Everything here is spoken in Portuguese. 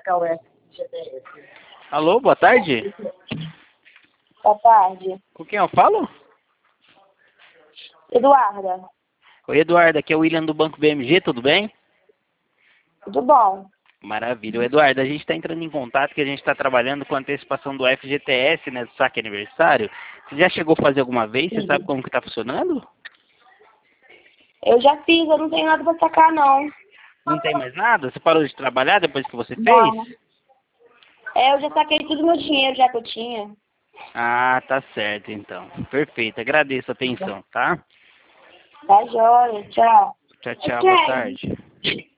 sacar o FGTS. Alô, boa tarde. Boa tarde. Com quem eu falo? Eduarda. Oi, Eduardo, aqui é o William do Banco BMG, tudo bem? Tudo bom? Maravilha. Eduardo, a gente está entrando em contato que a gente está trabalhando com a antecipação do FGTS, né, do saque aniversário. Você já chegou a fazer alguma vez? Você sabe como que está funcionando? Eu já fiz, eu não tenho nada pra sacar, não. Não tem mais nada? Você parou de trabalhar depois que você Não. fez? Eu já saquei tudo meu dinheiro já que eu tinha. Ah, tá certo então. Perfeito. Agradeço a atenção, tá? Tá joia, tchau. Tchau, tchau. Boa tarde.